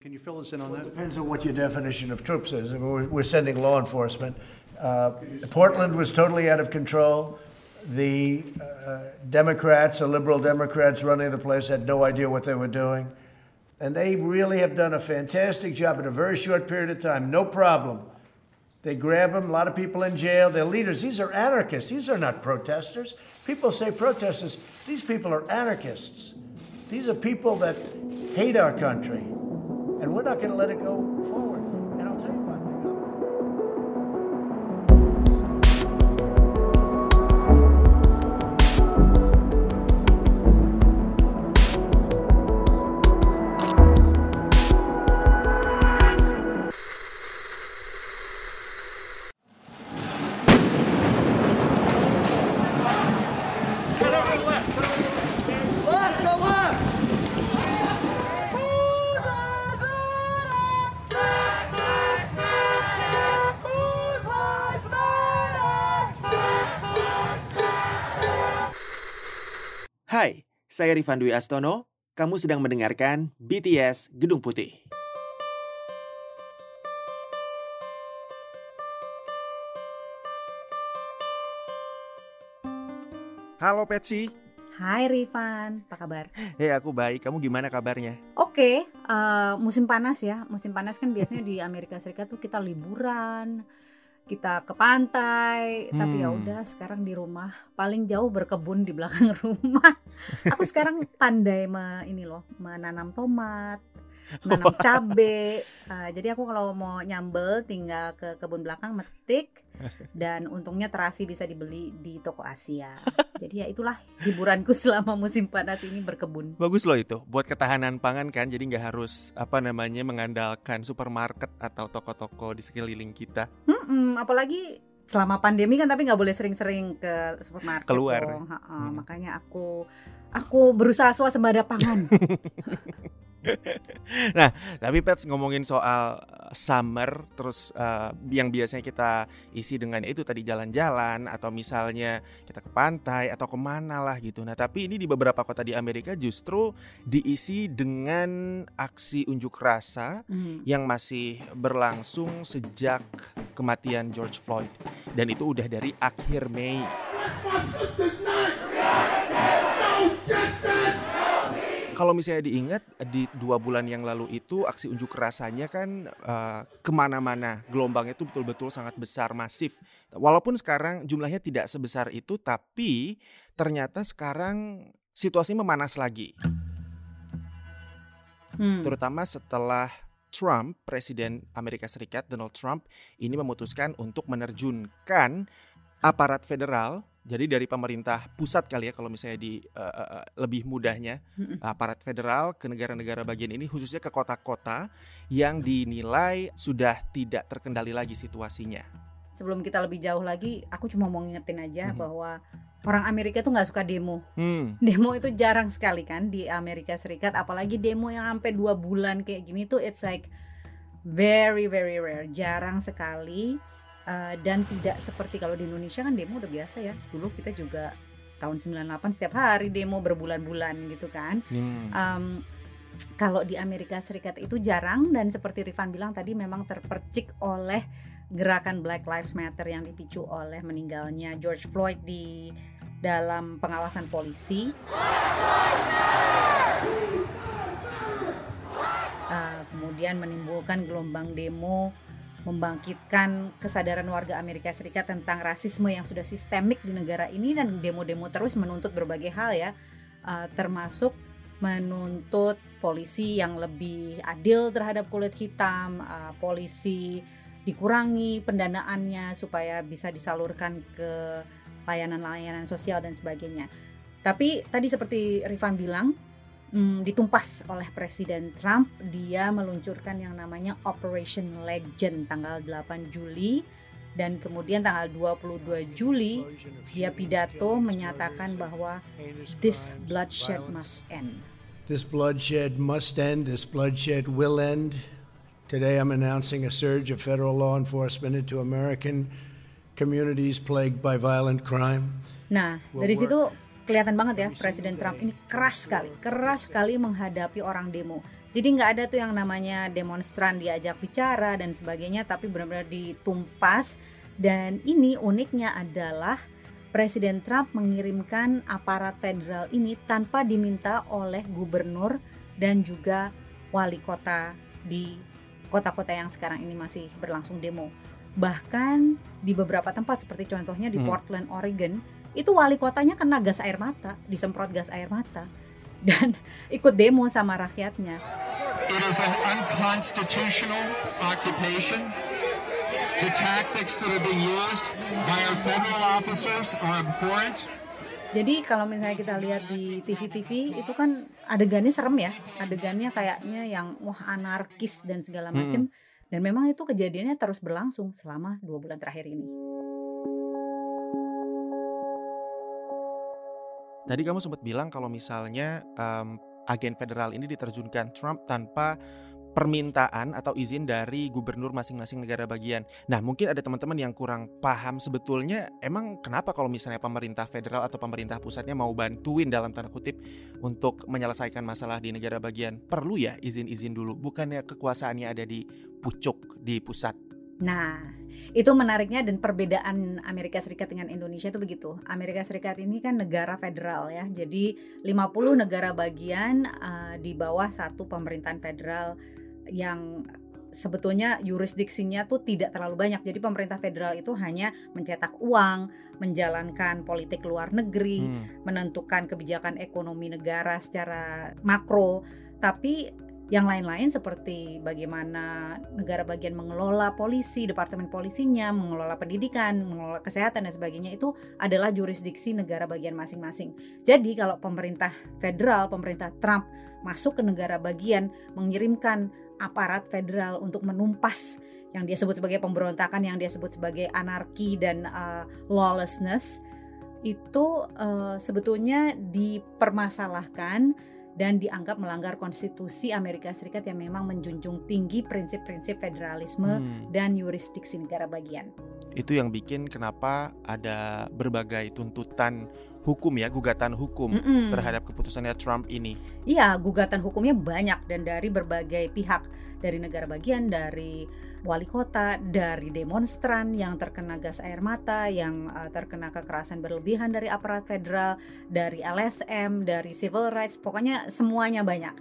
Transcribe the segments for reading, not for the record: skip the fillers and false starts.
Can you fill us in on that? Depends on what your definition of troops is. I mean, we're sending law enforcement. Portland was totally out of control. The Democrats, the liberal Democrats running the place, had no idea what they were doing. And they really have done a fantastic job in a very short period of time. No problem. They grab them, a lot of people in jail. They're leaders. These are anarchists. These are not protesters. People say protesters. These people are anarchists. These are people that hate our country. And we're not going to let it go forward. And I'll tell you what. Hai, saya Rifan Dwi Astono. Kamu sedang mendengarkan BTS Gedung Putih. Halo Patsy. Hai Rifan, apa kabar? Hei, aku baik. Kamu gimana kabarnya? Oke, musim panas ya. Musim panas kan biasanya di Amerika Serikat tuh kita liburan, kita ke pantai, tapi ya udah sekarang di rumah, paling jauh berkebun di belakang rumah. Aku sekarang pandai menanam tomat, menanam cabe. Jadi aku kalau mau nyambel tinggal ke kebun belakang metik, dan untungnya terasi bisa dibeli di toko Asia. Jadi ya itulah hiburanku selama musim panas ini, berkebun. Bagus loh itu, buat ketahanan pangan kan. Jadi nggak harus mengandalkan supermarket atau toko-toko di sekeliling kita. Apalagi selama pandemi kan, tapi nggak boleh sering-sering ke supermarket keluar. Makanya aku berusaha swasembada pangan. Nah, tapi Pets, ngomongin soal summer, terus yang biasanya kita isi dengan itu tadi jalan-jalan, atau misalnya kita ke pantai atau kemana lah gitu. Nah, tapi ini di beberapa kota di Amerika justru diisi dengan aksi unjuk rasa yang masih berlangsung sejak kematian George Floyd. Dan itu udah dari akhir Mei. Kalau misalnya diingat, di 2 bulan yang lalu itu aksi unjuk rasanya kan kemana-mana. Gelombangnya itu betul-betul sangat besar, masif. Walaupun sekarang jumlahnya tidak sebesar itu, tapi ternyata sekarang situasinya memanas lagi. Terutama setelah Trump, Presiden Amerika Serikat Donald Trump, ini memutuskan untuk menerjunkan aparat federal. Jadi dari pemerintah pusat kali ya, kalau misalnya di lebih mudahnya, aparat federal ke negara-negara bagian ini, khususnya ke kota-kota yang dinilai sudah tidak terkendali lagi situasinya. Sebelum kita lebih jauh lagi, aku cuma mau ngingetin aja bahwa orang Amerika tuh nggak suka demo. Demo itu jarang sekali kan di Amerika Serikat, apalagi demo yang sampai 2 bulan kayak gini tuh, it's like very very rare, jarang sekali. Dan tidak seperti kalau di Indonesia kan demo udah biasa ya. Dulu kita juga tahun 98 setiap hari demo berbulan-bulan gitu kan. Kalau di Amerika Serikat itu jarang, dan seperti Rifan bilang tadi, memang terpercik oleh gerakan Black Lives Matter yang dipicu oleh meninggalnya George Floyd di dalam pengawasan polisi. Kemudian menimbulkan gelombang demo, membangkitkan kesadaran warga Amerika Serikat tentang rasisme yang sudah sistemik di negara ini, dan demo-demo terus menuntut berbagai hal ya, termasuk menuntut polisi yang lebih adil terhadap kulit hitam, polisi dikurangi pendanaannya supaya bisa disalurkan ke layanan-layanan sosial dan sebagainya. Tapi tadi seperti Rifan bilang, ditumpas oleh Presiden Trump. Dia meluncurkan yang namanya Operation Legend tanggal 8 Juli, dan kemudian tanggal 22 Juli dia pidato menyatakan bahwa this bloodshed must end. This bloodshed must end. This bloodshed will end. Today I'm announcing a surge of federal law enforcement into American communities plagued by violent crime. Nah, dari situ kelihatan banget ya, Presiden Trump ini keras sekali menghadapi orang demo. Jadi nggak ada tuh yang namanya demonstran diajak bicara dan sebagainya, tapi benar-benar ditumpas. Dan ini uniknya adalah Presiden Trump mengirimkan aparat federal ini tanpa diminta oleh gubernur dan juga wali kota di kota-kota yang sekarang ini masih berlangsung demo. Bahkan di beberapa tempat seperti contohnya di Portland, Oregon, itu wali kotanya kena gas air mata, disemprot gas air mata dan ikut demo sama rakyatnya. It is an unconstitutional occupation. The tactics that are being used by our federal officers are abhorrent. Jadi kalau misalnya kita lihat di TV-TV itu kan adegannya serem ya, adegannya kayaknya yang wah anarkis dan segala macam. Dan memang itu kejadiannya terus berlangsung selama 2 bulan terakhir ini. Tadi kamu sempat bilang kalau misalnya agen federal ini diterjunkan Trump tanpa permintaan atau izin dari gubernur masing-masing negara bagian. Nah, mungkin ada teman-teman yang kurang paham sebetulnya emang kenapa kalau misalnya pemerintah federal atau pemerintah pusatnya mau bantuin dalam tanda kutip untuk menyelesaikan masalah di negara bagian, perlu ya izin-izin dulu, bukannya kekuasaannya ada di pucuk, di pusat. Nah, itu menariknya dan perbedaan Amerika Serikat dengan Indonesia itu begitu. Amerika Serikat ini kan negara federal ya. Jadi 50 negara bagian di bawah satu pemerintahan federal yang sebetulnya yurisdiksinya tuh tidak terlalu banyak. Jadi pemerintah federal itu hanya mencetak uang, menjalankan politik luar negeri, menentukan kebijakan ekonomi negara secara makro. Tapi yang lain-lain seperti bagaimana negara bagian mengelola polisi, departemen polisinya, mengelola pendidikan, mengelola kesehatan dan sebagainya itu adalah jurisdiksi negara bagian masing-masing. Jadi kalau pemerintah federal, pemerintah Trump masuk ke negara bagian, mengirimkan aparat federal untuk menumpas yang dia sebut sebagai pemberontakan, yang dia sebut sebagai anarki dan lawlessness, itu sebetulnya dipermasalahkan dan dianggap melanggar konstitusi Amerika Serikat yang memang menjunjung tinggi prinsip-prinsip federalisme dan yurisdiksi negara bagian. Itu yang bikin kenapa ada berbagai tuntutan hukum ya, gugatan hukum terhadap keputusannya Trump ini. Iya, gugatan hukumnya banyak dan dari berbagai pihak, dari negara bagian, dari wali kota, dari demonstran yang terkena gas air mata, yang terkena kekerasan berlebihan dari aparat federal, dari LSM, dari civil rights, pokoknya semuanya banyak.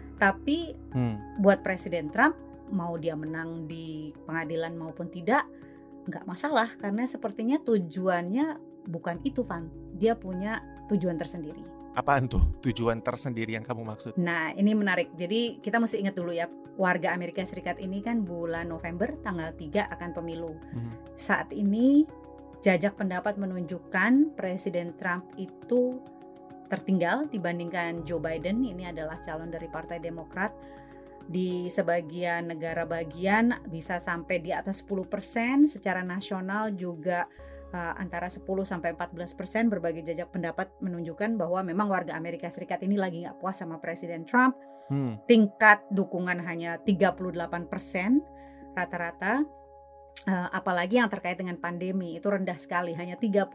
Tapi buat Presiden Trump, mau dia menang di pengadilan maupun tidak, nggak masalah karena sepertinya tujuannya bukan itu, Van. Dia punya tujuan tersendiri. Apaan tuh tujuan tersendiri yang kamu maksud? Nah, ini menarik. Jadi kita mesti ingat dulu ya, warga Amerika Serikat ini kan bulan November tanggal 3 akan pemilu. Saat ini jajak pendapat menunjukkan Presiden Trump itu tertinggal dibandingkan Joe Biden. Ini adalah calon dari Partai Demokrat. Di sebagian negara bagian bisa sampai di atas 10%, secara nasional juga antara 10-14%. Berbagai jajak pendapat menunjukkan bahwa memang warga Amerika Serikat ini lagi gak puas sama Presiden Trump. Tingkat dukungan hanya 38% rata-rata. Apalagi yang terkait dengan pandemi itu rendah sekali, hanya 32%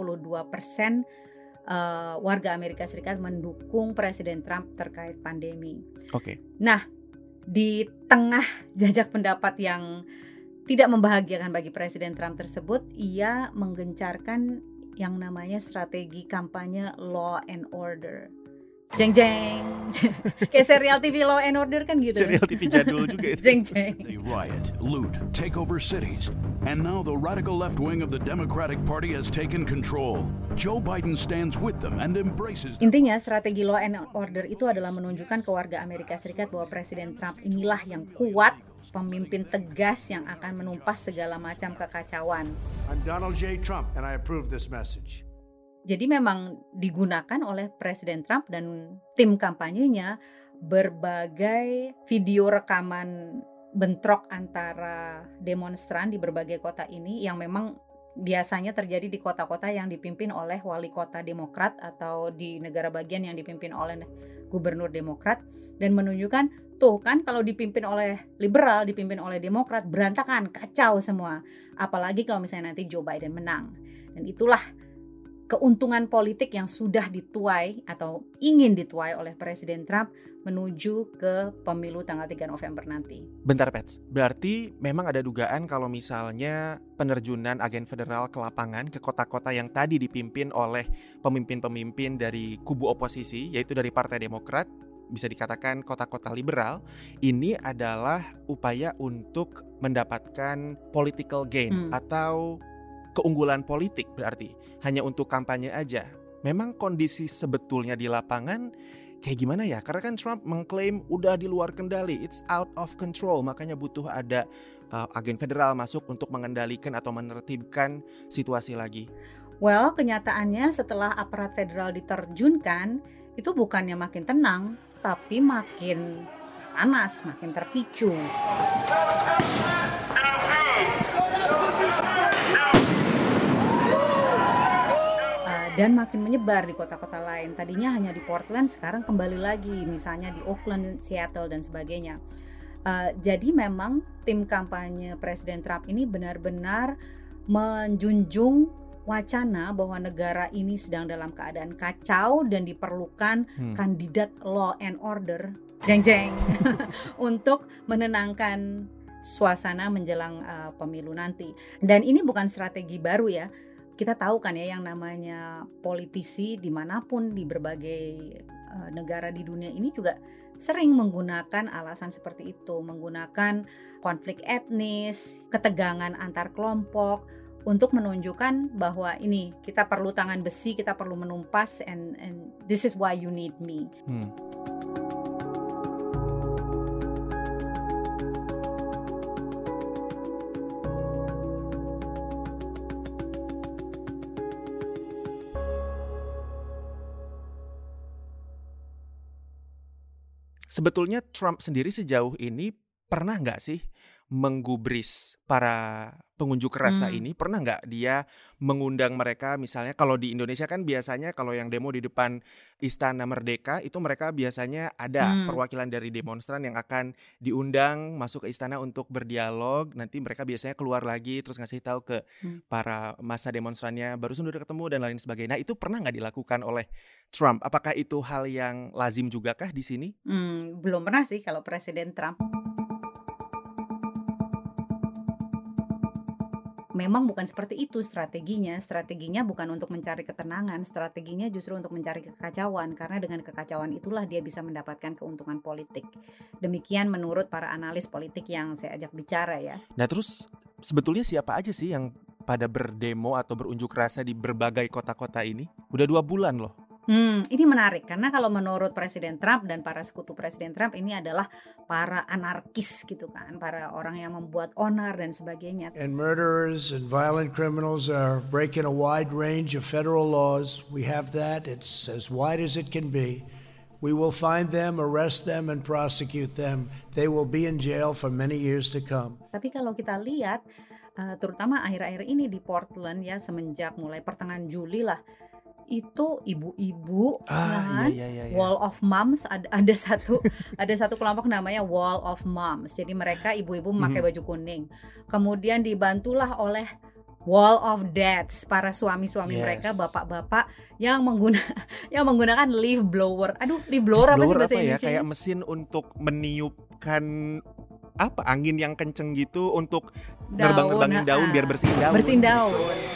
warga Amerika Serikat mendukung Presiden Trump terkait pandemi. Oke. Nah, di tengah jajak pendapat yang tidak membahagiakan bagi Presiden Trump tersebut, ia menggencarkan yang namanya strategi kampanye Law and Order. Jeng jeng, kayak serial TV Law and Order kan gitu. Serial TV jadul juga itu. Jeng jeng. They riot, loot, take over cities, and now the radical left wing of the Democratic Party has taken control. Joe Biden stands with them and embraces them. Intinya strategi Law and Order itu adalah menunjukkan ke warga Amerika Serikat bahwa Presiden Trump inilah yang kuat, pemimpin tegas yang akan menumpas segala macam kekacauan. I'm Donald J. Trump and I approve this message. Jadi memang digunakan oleh Presiden Trump dan tim kampanyenya berbagai video rekaman bentrok antara demonstran di berbagai kota ini yang memang biasanya terjadi di kota-kota yang dipimpin oleh wali kota Demokrat atau di negara bagian yang dipimpin oleh gubernur Demokrat, dan menunjukkan tuh kan kalau dipimpin oleh liberal, dipimpin oleh Demokrat berantakan, kacau semua. Apalagi kalau misalnya nanti Joe Biden menang. Dan itulah keuntungan politik yang sudah dituai atau ingin dituai oleh Presiden Trump menuju ke pemilu tanggal 3 November nanti. Bentar Pets, berarti memang ada dugaan kalau misalnya penerjunan agen federal ke lapangan, ke kota-kota yang tadi dipimpin oleh pemimpin-pemimpin dari kubu oposisi, yaitu dari Partai Demokrat, bisa dikatakan kota-kota liberal, ini adalah upaya untuk mendapatkan political gain atau keunggulan politik, berarti hanya untuk kampanye aja. Memang kondisi sebetulnya di lapangan kayak gimana ya? Karena kan Trump mengklaim udah di luar kendali, it's out of control, makanya butuh ada agen federal masuk untuk mengendalikan atau menertibkan situasi lagi. Well, kenyataannya setelah aparat federal diterjunkan, itu bukannya makin tenang, tapi makin panas, makin terpicu. Dan makin menyebar di kota-kota lain. Tadinya hanya di Portland, sekarang kembali lagi, misalnya di Oakland, Seattle, dan sebagainya. Jadi memang tim kampanye Presiden Trump ini benar-benar menjunjung wacana bahwa negara ini sedang dalam keadaan kacau dan diperlukan kandidat law and order, jeng-jeng, untuk menenangkan suasana menjelang pemilu nanti. Dan ini bukan strategi baru ya. Kita tahu kan ya yang namanya politisi dimanapun di berbagai negara di dunia ini juga sering menggunakan alasan seperti itu, menggunakan konflik etnis, ketegangan antar kelompok untuk menunjukkan bahwa ini kita perlu tangan besi, kita perlu menumpas, and this is why you need me. Sebetulnya Trump sendiri sejauh ini pernah nggak sih menggubris para pengunjuk rasa ini? Pernah nggak dia mengundang mereka, misalnya kalau di Indonesia kan biasanya kalau yang demo di depan Istana Merdeka itu mereka biasanya ada perwakilan dari demonstran yang akan diundang masuk ke istana untuk berdialog. Nanti mereka biasanya keluar lagi terus ngasih tahu ke para massa demonstrannya barusan udah ketemu dan lain sebagainya. Nah itu pernah nggak dilakukan oleh Trump? Apakah itu hal yang lazim juga kah di sini? Belum pernah sih kalau Presiden Trump. Memang bukan seperti itu strateginya. Strateginya bukan untuk mencari ketenangan, strateginya justru untuk mencari kekacauan, karena dengan kekacauan itulah dia bisa mendapatkan keuntungan politik. Demikian menurut para analis politik yang saya ajak bicara ya. Nah terus sebetulnya siapa aja sih yang pada berdemo atau berunjuk rasa di berbagai kota-kota ini? Udah 2 bulan loh. Ini menarik karena kalau menurut Presiden Trump dan para sekutu Presiden Trump ini adalah para anarkis gitu kan, para orang yang membuat onar dan sebagainya. And murderers and violent criminals are breaking a wide range of federal laws. We have that. It's as wide as it can be. We will find them, arrest them, and prosecute them. They will be in jail for many years to come. Tapi kalau kita lihat, terutama akhir-akhir ini di Portland ya, semenjak mulai pertengahan Juli lah, itu ibu-ibu iya. Wall of Moms, ada satu kelompok namanya Wall of Moms. Jadi mereka ibu-ibu memakai baju kuning. Kemudian dibantulah oleh Wall of Dads, para suami-suami mereka, bapak-bapak yang menggunakan leaf blower. Aduh, leaf blower apa sih bahasa Indonesia? Kayak mesin untuk meniupkan angin yang kenceng gitu untuk nerbang-nerbangin daun biar bersihin daun.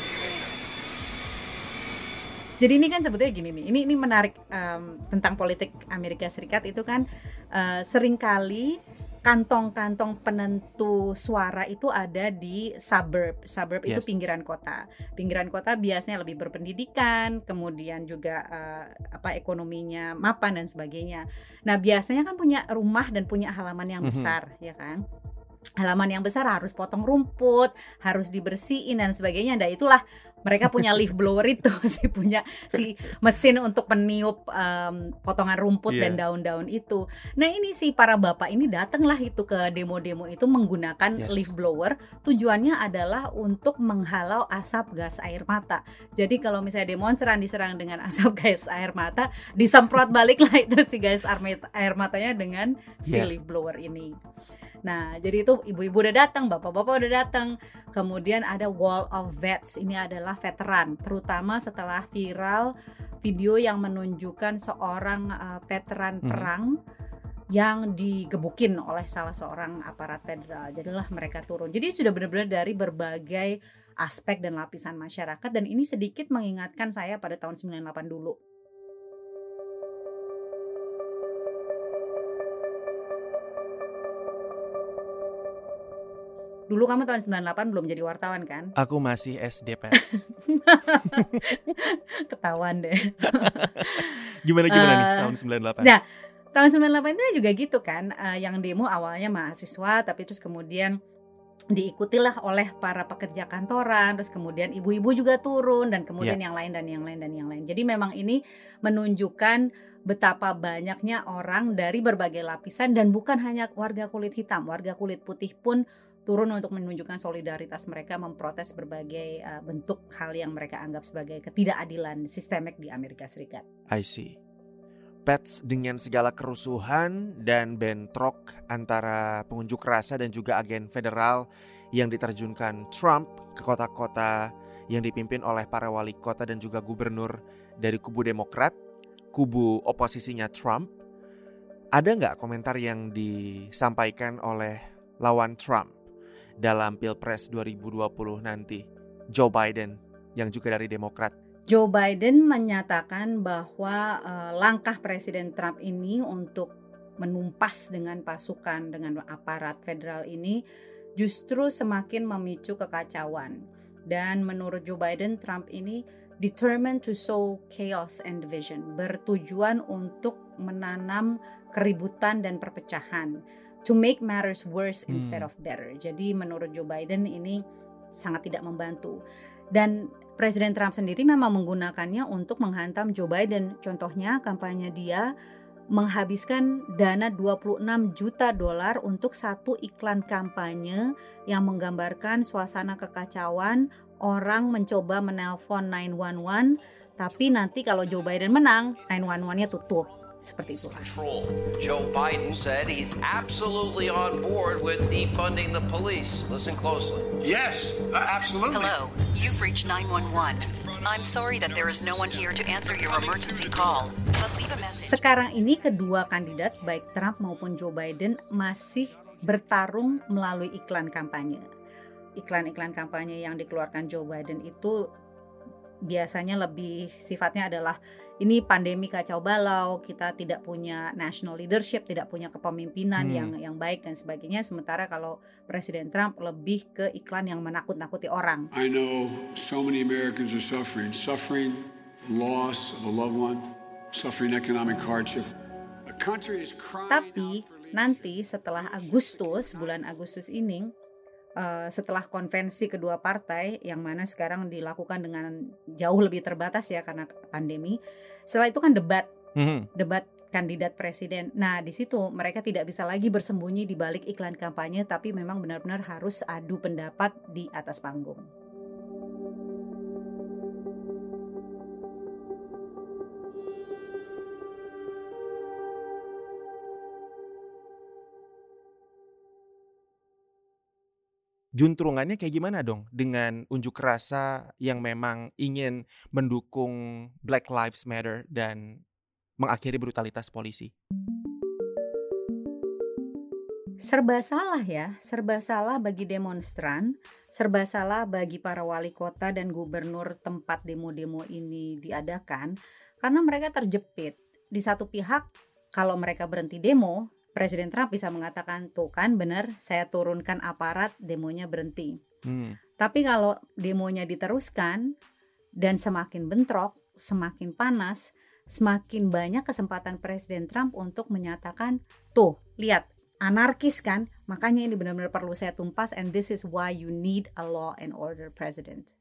Jadi ini kan sebetulnya gini nih, ini menarik tentang politik Amerika Serikat itu kan seringkali kantong-kantong penentu suara itu ada di suburb itu pinggiran kota. Pinggiran kota biasanya lebih berpendidikan, kemudian juga ekonominya mapan dan sebagainya. Nah biasanya kan punya rumah dan punya halaman yang besar, ya kan? Halaman yang besar harus potong rumput, harus dibersihin dan sebagainya. Dan itulah mereka punya leaf blower itu, punya mesin untuk meniup potongan rumput dan daun-daun itu. Nah ini para bapak ini datanglah itu ke demo-demo itu menggunakan leaf blower. Tujuannya adalah untuk menghalau asap gas air mata. Jadi kalau misalnya demonstran diserang dengan asap gas air mata, disemprot baliklah itu si gas air matanya dengan si leaf blower ini. Nah, jadi itu ibu-ibu udah datang, bapak-bapak udah datang. Kemudian ada Wall of Vets, ini adalah veteran, terutama setelah viral video yang menunjukkan seorang veteran perang yang digebukin oleh salah seorang aparat federal. Jadilah mereka turun. Jadi sudah benar-benar dari berbagai aspek dan lapisan masyarakat, dan ini sedikit mengingatkan saya pada tahun 98 dulu. Dulu kamu tahun 98 belum jadi wartawan kan? Aku masih SD, Pets. Ketahuan deh. Gimana nih tahun 98? Nah, tahun 98 itu juga gitu kan, yang demo awalnya mahasiswa, tapi terus kemudian diikutilah oleh para pekerja kantoran, terus kemudian ibu-ibu juga turun, dan kemudian yang lain. Jadi memang ini menunjukkan betapa banyaknya orang dari berbagai lapisan, dan bukan hanya warga kulit hitam, warga kulit putih pun turun untuk menunjukkan solidaritas mereka memprotes berbagai bentuk hal yang mereka anggap sebagai ketidakadilan sistemik di Amerika Serikat. I see. Pets, dengan segala kerusuhan dan bentrok antara pengunjuk rasa dan juga agen federal yang diterjunkan Trump ke kota-kota yang dipimpin oleh para wali kota dan juga gubernur dari kubu Demokrat, kubu oposisinya Trump, ada nggak komentar yang disampaikan oleh lawan Trump dalam Pilpres 2020 nanti, Joe Biden yang juga dari Demokrat? Joe Biden menyatakan bahwa langkah Presiden Trump ini untuk menumpas dengan pasukan, dengan aparat federal ini justru semakin memicu kekacauan. Dan menurut Joe Biden, Trump ini determined to sow chaos and division, bertujuan untuk menanam keributan dan perpecahan, to make matters worse instead of better. Jadi menurut Joe Biden ini sangat tidak membantu. Dan Presiden Trump sendiri memang menggunakannya untuk menghantam Joe Biden. Contohnya kampanye dia menghabiskan dana $26 juta untuk satu iklan kampanye yang menggambarkan suasana kekacauan, orang mencoba menelpon 911, tapi nanti kalau Joe Biden menang, 911-nya tutup. Seperti itulah. Joe Biden said he's absolutely on board with defunding the police. Listen closely. Yes, absolutely. Hello, you've reached 911. I'm sorry that there is no one here to answer your emergency call, but leave a message. Sekarang ini kedua kandidat baik Trump maupun Joe Biden masih bertarung melalui iklan kampanye. Iklan-iklan kampanye yang dikeluarkan Joe Biden itu biasanya lebih sifatnya adalah ini pandemi kacau balau, kita tidak punya national leadership, tidak punya kepemimpinan yang baik dan sebagainya. Sementara kalau Presiden Trump lebih ke iklan yang menakut-nakuti orang. I know so many Americans are suffering loss of a loved one, suffering economic hardship. The country is crying. Tapi nanti setelah Agustus, bulan Agustus ini, setelah konvensi kedua partai yang mana sekarang dilakukan dengan jauh lebih terbatas ya karena pandemi. Setelah itu kan debat kandidat presiden. Nah, di situ mereka tidak bisa lagi bersembunyi di balik iklan kampanye, tapi memang benar-benar harus adu pendapat di atas panggung. Juntrungannya kayak gimana dong dengan unjuk rasa yang memang ingin mendukung Black Lives Matter dan mengakhiri brutalitas polisi? Serba salah ya, serba salah bagi demonstran, serba salah bagi para wali kota dan gubernur tempat demo-demo ini diadakan, karena mereka terjepit. Di satu pihak, kalau mereka berhenti demo, Presiden Trump bisa mengatakan, tuh kan benar, saya turunkan aparat, demonya berhenti. Tapi kalau demonya diteruskan dan semakin bentrok, semakin panas, semakin banyak kesempatan Presiden Trump untuk menyatakan, tuh lihat, anarkis kan, makanya ini benar-benar perlu saya tumpas, and this is why you need a law and order president.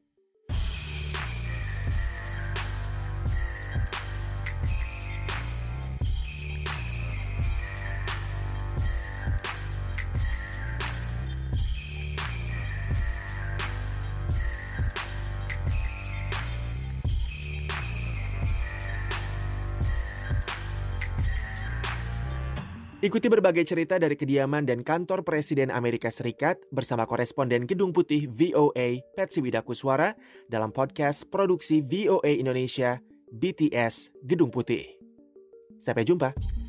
Ikuti berbagai cerita dari kediaman dan kantor Presiden Amerika Serikat bersama koresponden Gedung Putih VOA, Patsy Widakuswara, dalam podcast produksi VOA Indonesia, BTS Gedung Putih. Sampai jumpa.